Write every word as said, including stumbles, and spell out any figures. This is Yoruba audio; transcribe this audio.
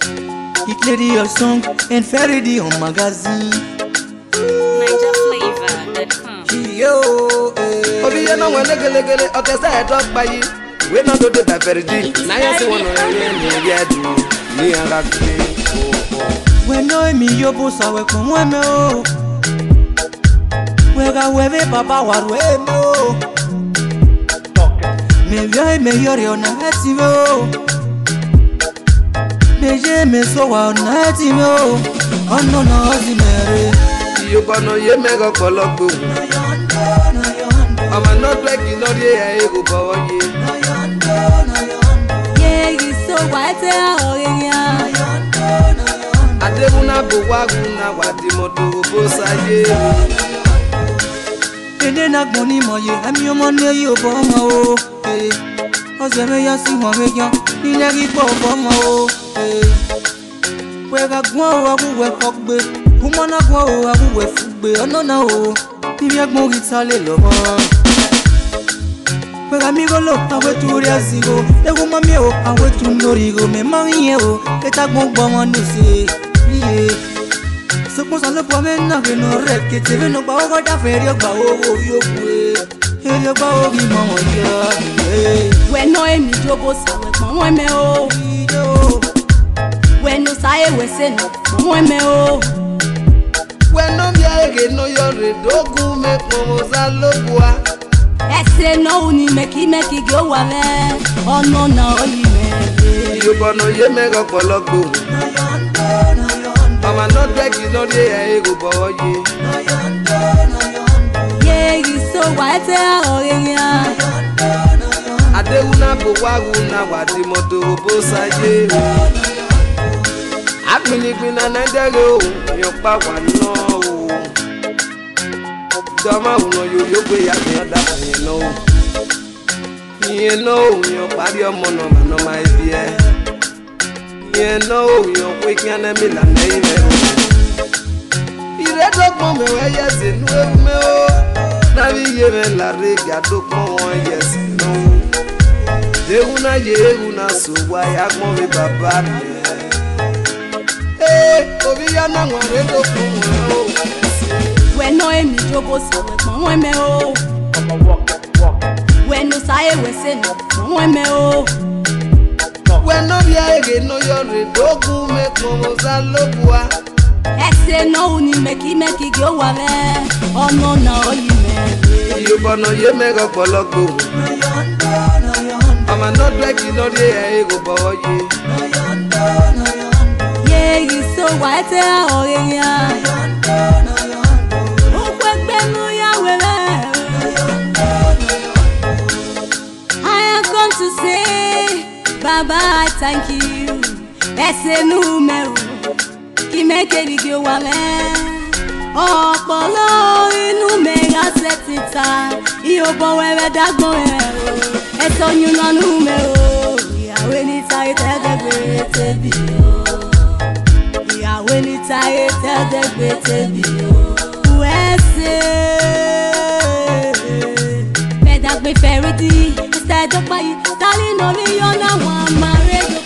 Hit lady your song and Ferdy on magazine. Niger Flavor dot com. Yo, Obi ya no wele gele gele orchestra head up by you. We no do the Ferdy. Na ya se wono ye me ya du. Ni ara kle. when no me yo bossa we como me o. We ga we papa wa we me o. Me via me yori ona hati me o. Me je me so wa ona hati me o. Oh no no zi mere. You gonna ye me go pologo. I'm not like you know the ego power ye. Yeah, you so white oh yeah. Adebuna bo waguna wadi moto bosa ye. Ede na gboni mo ye, ami omo ne yo bo mo o. Eh. O se me ya si mo me yan, ni le ri po bo mo o. Eh. We ga gbon o awu we fogbe. Kumo na gbon o awu we fugbe. Ono na o. Ni bi egbon ri ta le lo mo. We ga mi go lo awe tu ri asigo. E go mo mi o awe tu nori go me ma yin o. E ta gbon gbo mo ni se. Yeah. Se pon sa le po me na ke no re ke te no gba o go da fe ri o gba o wo yo ku e e le gba o ri mo won ya When no emi jobo sa we pon me o. When no sa e we se no pon me o. When no mi ege no yore dogu me pomo za lobua. Ese no ni meki meki go wa me. Oh no no yi me. You gonna ye me go pologo. I'm not like you know the ego power ye. Yeah, you so white oh yeah. Adebuna bo waguna wadi moto bosa ye. Agbini gbina na dere o, yo pa wa no o. Dama uno yo yo gbe ya mi oda fun yen no. Yen no yo pari omo no ma no ma ibi e. Yen no yo pe kan na mi la na ire o. Ire dogbon me we yes nu e me o. Na bi ye me la re ga dogbon won yes no. De una ye una so wa ya gbon mi baba mi. Eh, obi ya na nware dogbon o. When no emi jobo sa we pon me o. When no sa e we se no pon me o. When no bi ege no yore dogu me pomo za lobua. Ese no ni meki meki go wa me. Oh no no yi me. You gonna ye me go pologo. I'm not like you know the ego power ye. Yeah, you so white oh yeah. O kwe gbenu ya wele. I have come to say, Baba, I thank you. Ese nu me o. Ki me ke di go wa me. Ọpọlọ inú me ga setita. Iyo bo wewe dagbon e o. Eso nyun na nu me o. Ìyàwó ni taye tẹ́gbẹ́ tẹ́bi o. Ìyàwó ni taye tẹ́gbẹ́ tẹ́bi o. Wẹ́sẹ̀. Fẹ́dàgbé fẹ́rẹ́dì. Ẹsẹ̀ ẹ̀dọ́gba yìí. Tálí nà mí yọ̀ náà wọ́n máa rẹ́jọ.